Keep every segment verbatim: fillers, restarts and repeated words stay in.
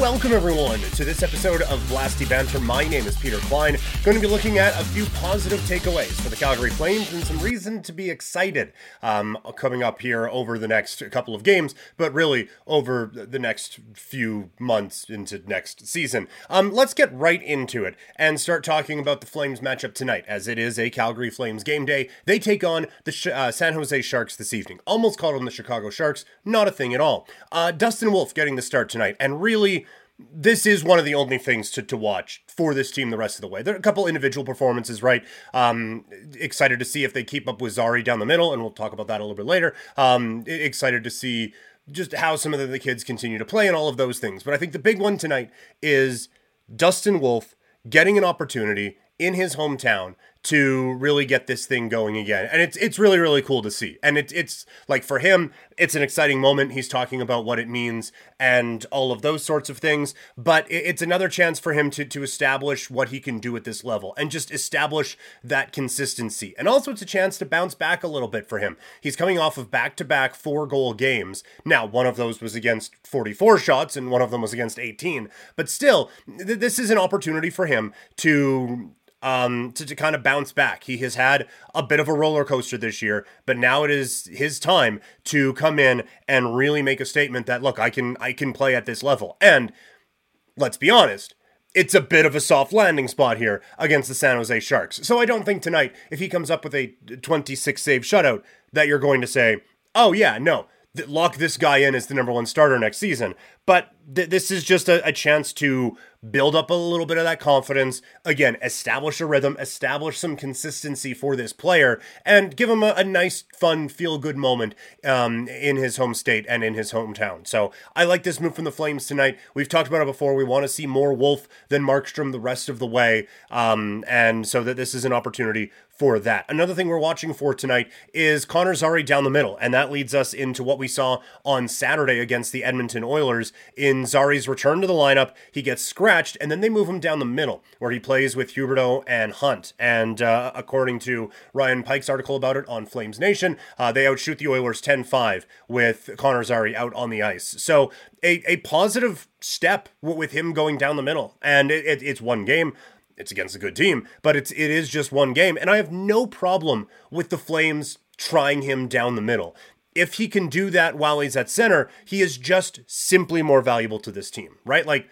Welcome everyone to this episode of Blasty Banter. My name is Peter Klein. Going to be looking at a few positive takeaways for the Calgary Flames and some reason to be excited um, coming up here over the next couple of games, but really over the next few months into next season. Um, let's get right into it and start talking about the Flames matchup tonight, as it is a Calgary Flames game day. They take on the uh, San Jose Sharks this evening. Almost called them the Chicago Sharks, not a thing at all. Uh, Dustin Wolf getting the start tonight, and really this is one of the only things to, to watch for this team the rest of the way. There are a couple individual performances, right? Um, excited to see if they keep up with Zary down the middle, and we'll talk about that a little bit later. Um, excited to see just how some of the, the kids continue to play and all of those things. But I think the big one tonight is Dustin Wolf getting an opportunity in his hometown to really get this thing going again. And it's it's really, really cool to see. And it, it's like for him, it's an exciting moment. He's talking about what it means and all of those sorts of things. But it, it's another chance for him to, to establish what he can do at this level and just establish that consistency. And also it's a chance to bounce back a little bit for him. He's coming off of back-to-back four-goal games. Now, one of those was against forty-four shots and one of them was against eighteen. But still, th- this is an opportunity for him to... Um, to, to kind of bounce back. He has had a bit of a roller coaster this year, but now it is his time to come in and really make a statement that, look, I can, I can play at this level. And let's be honest, it's a bit of a soft landing spot here against the San Jose Sharks. So I don't think tonight, if he comes up with a twenty-six save shutout, that you're going to say, oh yeah, no, th- lock this guy in as the number one starter next season. But th- this is just a, a chance to build up a little bit of that confidence. Again, establish a rhythm, establish some consistency for this player, and give him a, a nice, fun, feel-good moment um, in his home state and in his hometown. So I like this move from the Flames tonight. We've talked about it before. We want to see more Wolf than Markstrom the rest of the way, um, and so that this is an opportunity for that. Another thing we're watching for tonight is Connor Zary down the middle, and that leads us into what we saw on Saturday against the Edmonton Oilers. In Zary's return to the lineup, he gets scratched, and then they move him down the middle, where he plays with Huberdeau and Hunt. And uh, according to Ryan Pike's article about it on Flames Nation, uh, they outshoot the Oilers ten five with Connor Zary out on the ice. So a, a positive step with him going down the middle, and it, it, it's one game. It's against a good team, but it's it is just one game, and I have no problem with the Flames trying him down the middle. If he can do that while he's at center, he is just simply more valuable to this team, right? Like,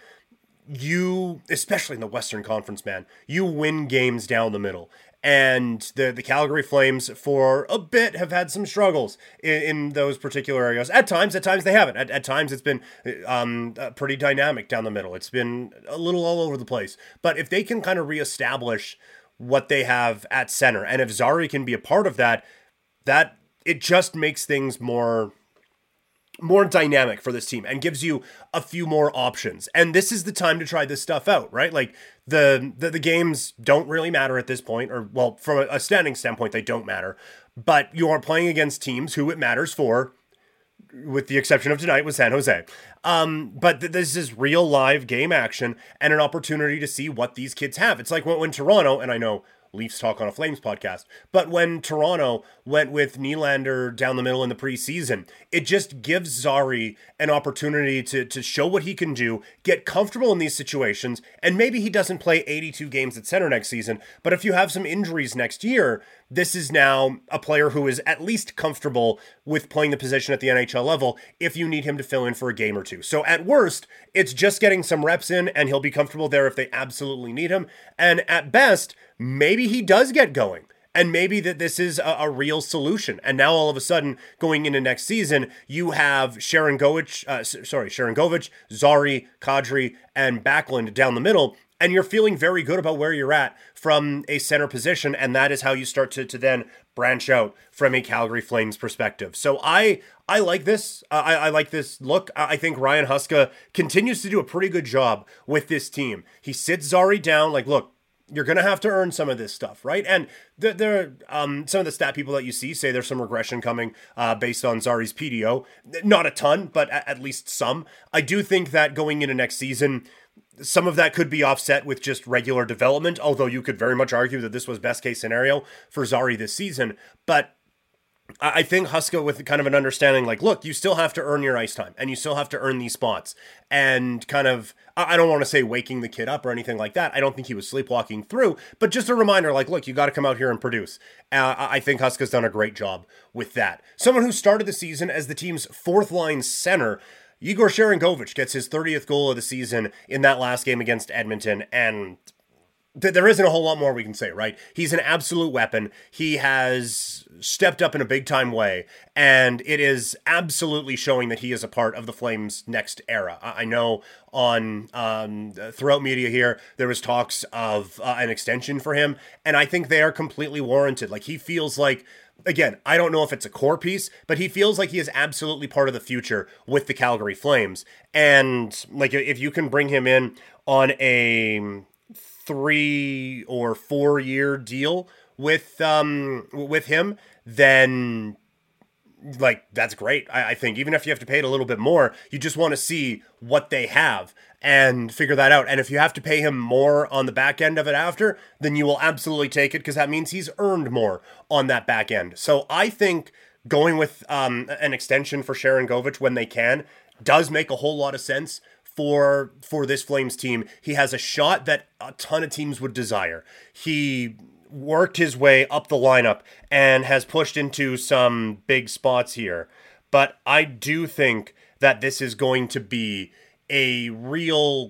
you, especially in the Western Conference, man, you win games down the middle. And the, the Calgary Flames, for a bit, have had some struggles in, in those particular areas. At times, at times they haven't. At, at times, it's been um, uh, pretty dynamic down the middle. It's been a little all over the place. But if they can kind of reestablish what they have at center, and if Zary can be a part of that, that it just makes things more... more dynamic for this team and gives you a few more options. And this is the time to try this stuff out, right? Like the, the, the games don't really matter at this point, or well, from a, a standing standpoint, they don't matter, but you are playing against teams who it matters for, with the exception of tonight with San Jose. Um, but th- this is real live game action and an opportunity to see what these kids have. It's like when, when Toronto, and I know Leafs Talk on a Flames podcast, but when Toronto went with Nylander down the middle in the preseason, it just gives Zary an opportunity to, to show what he can do, get comfortable in these situations, and maybe he doesn't play eighty-two games at center next season, but if you have some injuries next year, this is now a player who is at least comfortable with playing the position at the N H L level if you need him to fill in for a game or two. So at worst, it's just getting some reps in, and he'll be comfortable there if they absolutely need him, and at best, maybe he does get going, and maybe that this is a, a real solution. And now all of a sudden, going into next season, you have Sharon Govich, uh, sorry, Sharon Govich, Zary, Kadri, and Backlund down the middle, and you're feeling very good about where you're at from a center position, and that is how you start to, to then branch out from a Calgary Flames perspective. So I I like this. Uh, I, I like this look. I think Ryan Huska continues to do a pretty good job with this team. He sits Zary down, like, look, you're going to have to earn some of this stuff, right? And there, there um, some of the stat people that you see say there's some regression coming uh, based on Zary's P D O. Not a ton, but at, at least some. I do think that going into next season, some of that could be offset with just regular development, although you could very much argue that this was best case scenario for Zary this season. But I think Huska with kind of an understanding like, look, you still have to earn your ice time and you still have to earn these spots, and kind of, I don't want to say waking the kid up or anything like that. I don't think he was sleepwalking through, but just a reminder like, look, you got to come out here and produce. Uh, I think Huska's done a great job with that. Someone who started the season as the team's fourth line center, Igor Sharangovich, gets his thirtieth goal of the season in that last game against Edmonton, and there isn't a whole lot more we can say, right? He's an absolute weapon. He has stepped up in a big-time way, and it is absolutely showing that he is a part of the Flames' next era. I know on um, throughout media here, there was talks of uh, an extension for him, and I think they are completely warranted. Like, he feels like, again, I don't know if it's a core piece, but he feels like he is absolutely part of the future with the Calgary Flames. And, like, if you can bring him in on a three or four year deal with um with him, then like that's great. I, I think even if you have to pay it a little bit more, you just want to see what they have and figure that out. And if you have to pay him more on the back end of it after, then you will absolutely take it, because that means he's earned more on that back end. So I think going with um an extension for Sharangovich when they can does make a whole lot of sense for for this Flames team. He has a shot that a ton of teams would desire. He worked his way up the lineup and has pushed into some big spots here. But I do think that this is going to be a real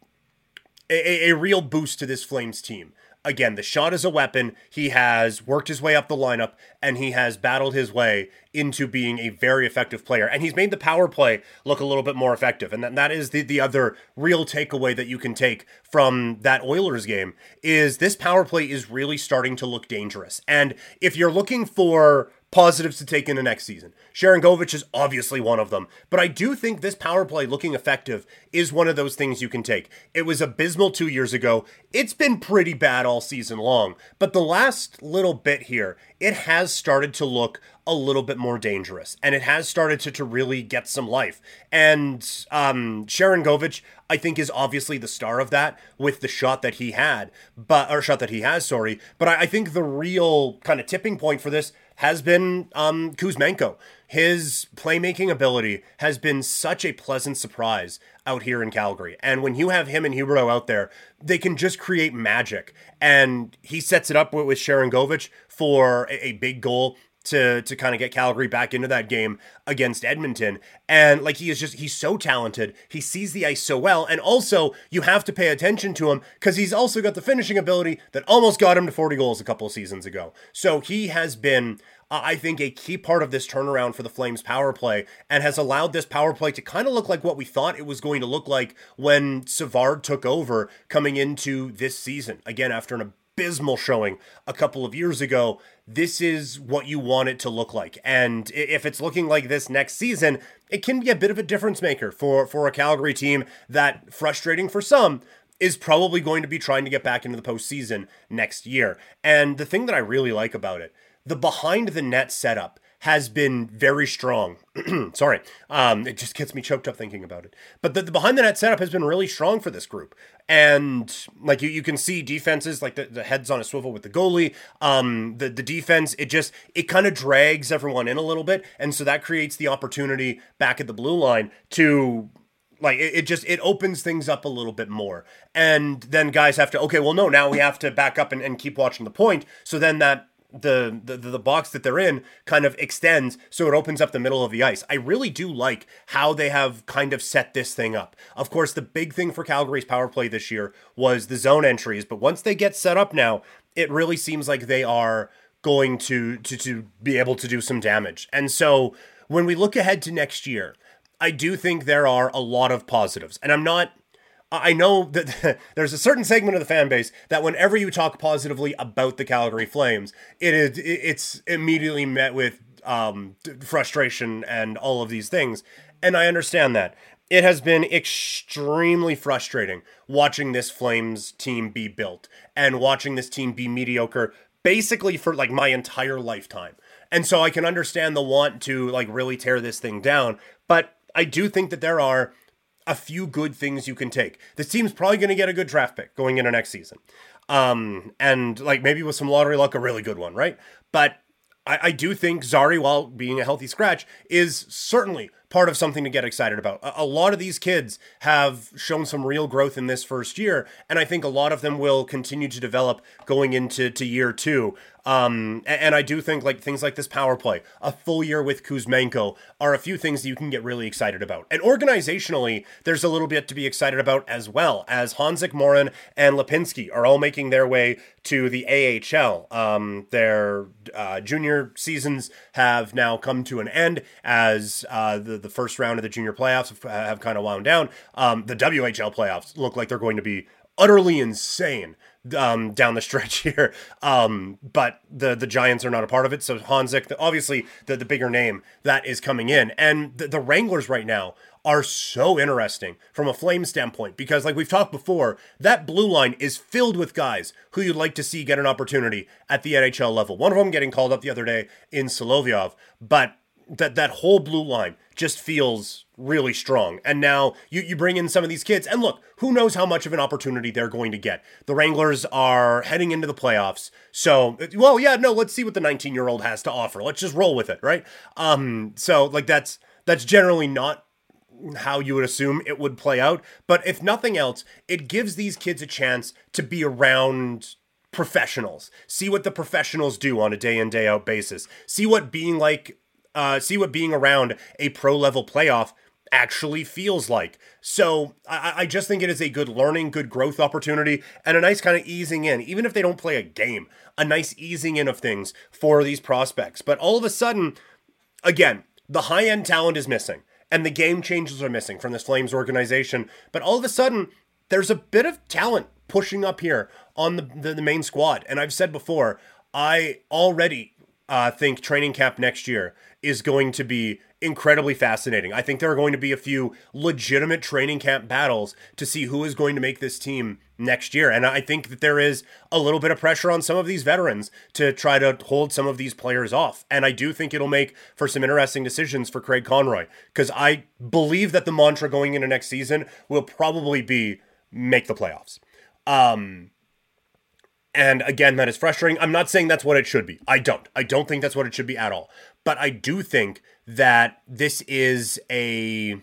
a, a real boost to this Flames team. Again, the shot is a weapon. He has worked his way up the lineup, and he has battled his way into being a very effective player. And he's made the power play look a little bit more effective. And that, that is the, the other real takeaway that you can take from that Oilers game, is this power play is really starting to look dangerous. And if you're looking for positives to take into next season, Sharangovich is obviously one of them. But I do think this power play looking effective is one of those things you can take. It was abysmal two years ago. It's been pretty bad all season long. But the last little bit here, it has started to look a little bit more dangerous. And it has started to, to really get some life. And um, Sharangovich, I think, is obviously the star of that with the shot that he had. but Or shot that he has, sorry. But I, I think the real kind of tipping point for this has been um, Kuzmenko. His playmaking ability has been such a pleasant surprise out here in Calgary. And when you have him and Huberdeau out there, they can just create magic. And he sets it up with, with Sharangovich for a, a big goal to to kind of get Calgary back into that game against Edmonton. And like, he is just, he's so talented. He sees the ice so well. And also, you have to pay attention to him because he's also got the finishing ability that almost got him to forty goals a couple of seasons ago. So he has been, uh, I think, a key part of this turnaround for the Flames power play, and has allowed this power play to kind of look like what we thought it was going to look like when Savard took over coming into this season. Again, after an abysmal showing a couple of years ago, this is what you want it to look like. And if it's looking like this next season, it can be a bit of a difference maker for, for a Calgary team that, frustrating for some, is probably going to be trying to get back into the postseason next year. And the thing that I really like about it, the behind the net setup has been very strong. Sorry, um, it just gets me choked up thinking about it. But the, the behind the net setup has been really strong for this group. And like you, you can see defenses, like the, the heads on a swivel with the goalie. Um, the, the defense, it just, it kind of drags everyone in a little bit. And so that creates the opportunity back at the blue line to, like, it, it just, it opens things up a little bit more. And then guys have to, okay, well, no, now we have to back up and, and keep watching the point. So then that, The, the the box that they're in kind of extends, so it opens up the middle of the ice. I really do like how they have kind of set this thing up. Of course, the big thing for Calgary's power play this year was the zone entries, but once they get set up now, it really seems like they are going to to to be able to do some damage. And so when we look ahead to next year, I do think there are a lot of positives. And I'm not I know that there's a certain segment of the fan base that whenever you talk positively about the Calgary Flames, it is it's immediately met with um, frustration and all of these things. And I understand that. It has been extremely frustrating watching this Flames team be built and watching this team be mediocre basically for like my entire lifetime. And so I can understand the want to like really tear this thing down. But I do think that there are a few good things you can take. This team's probably going to get a good draft pick going into next season. Um, and like maybe with some lottery luck, a really good one, right? But I, I do think Zari, while being a healthy scratch, is certainly part of something to get excited about. A, a lot of these kids have shown some real growth in this first year, and I think a lot of them will continue to develop going into to year two. Um, and, and I do think like things like this power play, a full year with Kuzmenko, are a few things that you can get really excited about. And organizationally, there's a little bit to be excited about as well, as Hanzik, Morin, and Lipinski are all making their way to the A H L. Um, their uh, junior seasons have now come to an end as uh, the, the first round of the junior playoffs have, have kind of wound down. Um, the W H L playoffs look like they're going to be utterly insane um, down the stretch here. Um, but the, the Giants are not a part of it. So Hanzik, obviously the, the bigger name that is coming in. And the, the Wranglers right now are so interesting from a Flame standpoint, because like we've talked before, that blue line is filled with guys who you'd like to see get an opportunity at the N H L level. One of them getting called up the other day in Solovyov, but that that whole blue line just feels really strong. And now you, you bring in some of these kids, and look, who knows how much of an opportunity they're going to get. The Wranglers are heading into the playoffs. So, well, yeah, no, let's see what the nineteen-year-old has to offer. Let's just roll with it, right? Um, so, like, that's that's generally not how you would assume it would play out. But if nothing else, it gives these kids a chance to be around professionals. See what the professionals do on a day in, day out basis. See what being like, uh, see what being around a pro level playoff actually feels like. So I, I just think it is a good learning, good growth opportunity, and a nice kind of easing in, even if they don't play a game, a nice easing in of things for these prospects. But all of a sudden, again, the high-end talent is missing, and the game changes are missing from this Flames organization. But all of a sudden, there's a bit of talent pushing up here on the, the, the main squad. And I've said before, I already uh, think training camp next year is going to be incredibly fascinating. I think there are going to be a few legitimate training camp battles to see who is going to make this team next year. And I think that there is a little bit of pressure on some of these veterans to try to hold some of these players off. And I do think it'll make for some interesting decisions for Craig Conroy, because I believe that the mantra going into next season will probably be make the playoffs. Um, and again, that is frustrating. I'm not saying that's what it should be. I don't. I don't think that's what it should be at all. But I do think that this is a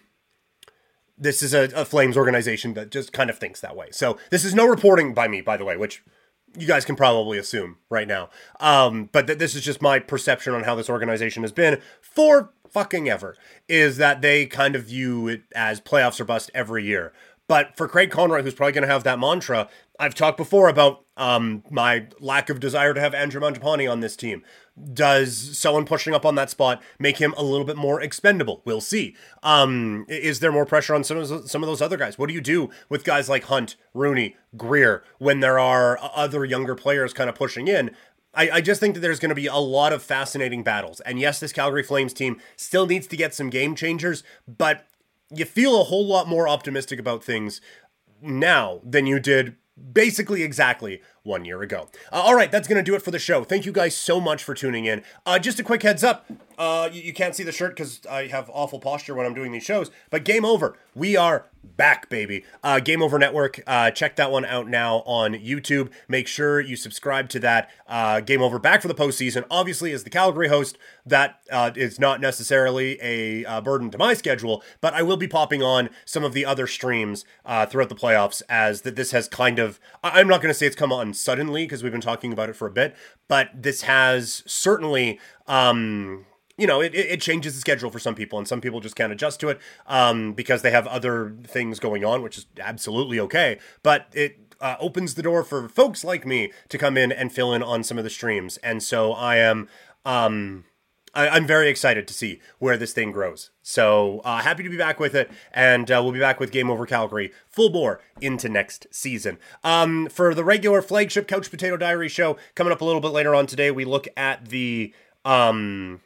this is a, a Flames organization that just kind of thinks that way. So this is no reporting by me, by the way, which you guys can probably assume right now. Um, but th- this is just my perception on how this organization has been for fucking ever, is that they kind of view it as playoffs or bust every year. But for Craig Conroy, who's probably going to have that mantra, I've talked before about um, my lack of desire to have Andrew Mangiapane on this team. Does someone pushing up on that spot make him a little bit more expendable? We'll see. Um, is there more pressure on some of those, some of those other guys? What do you do with guys like Hunt, Rooney, Greer, when there are other younger players kind of pushing in? I, I just think that there's going to be a lot of fascinating battles. And yes, this Calgary Flames team still needs to get some game changers, but you feel a whole lot more optimistic about things now than you did basically exactly one year ago. Uh, all right, that's going to do it for the show. Thank you guys so much for tuning in. Uh, just a quick heads up. Uh, you, you can't see the shirt because I have awful posture when I'm doing these shows, but Game Over. We are back, baby. Uh, Game Over Network. Uh, check that one out now on YouTube. Make sure you subscribe to that. Uh, Game Over back for the postseason. Obviously, as the Calgary host, that uh, is not necessarily a uh, burden to my schedule, but I will be popping on some of the other streams uh, throughout the playoffs, as that this has kind of, I'm not going to say it's come on suddenly because we've been talking about it for a bit, but this has certainly, um, you know, it, it changes the schedule for some people, and some people just can't adjust to it um, because they have other things going on, which is absolutely okay. But it uh, opens the door for folks like me to come in and fill in on some of the streams. And so I am, um, I, I'm very excited to see where this thing grows. So uh, happy to be back with it, and uh, we'll be back with Game Over Calgary full bore into next season. Um, for the regular flagship Couch Potato Diary show coming up a little bit later on today, we look at the um,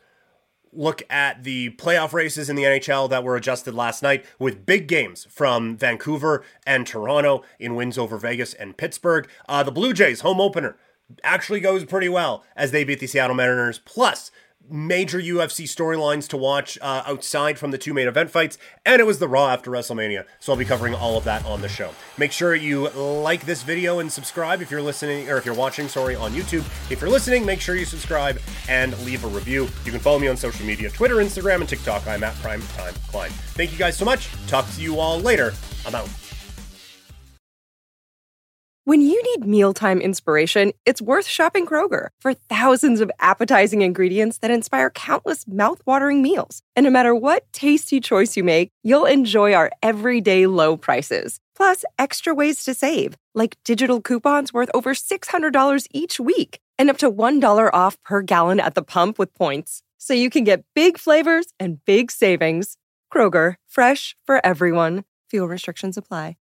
look at the playoff races in the N H L that were adjusted last night, with big games from Vancouver and Toronto in wins over Vegas and Pittsburgh. Uh, the Blue Jays home opener actually goes pretty well as they beat the Seattle Mariners. Plus, major U F C storylines to watch uh, outside from the two main event fights, and it was the Raw after WrestleMania, so I'll be covering all of that on the show. Make sure you like this video and subscribe if you're listening, or if you're watching, sorry, on YouTube. If you're listening, make sure you subscribe and leave a review. You can follow me on social media, Twitter, Instagram, and TikTok. I'm at Primetime Klein. Thank you guys so much. Talk to you all later. I'm out. When you need mealtime inspiration, it's worth shopping Kroger for thousands of appetizing ingredients that inspire countless mouth-watering meals. And no matter what tasty choice you make, you'll enjoy our everyday low prices. Plus, extra ways to save, like digital coupons worth over six hundred dollars each week and up to one dollar off per gallon at the pump with points. So you can get big flavors and big savings. Kroger, fresh for everyone. Fuel restrictions apply.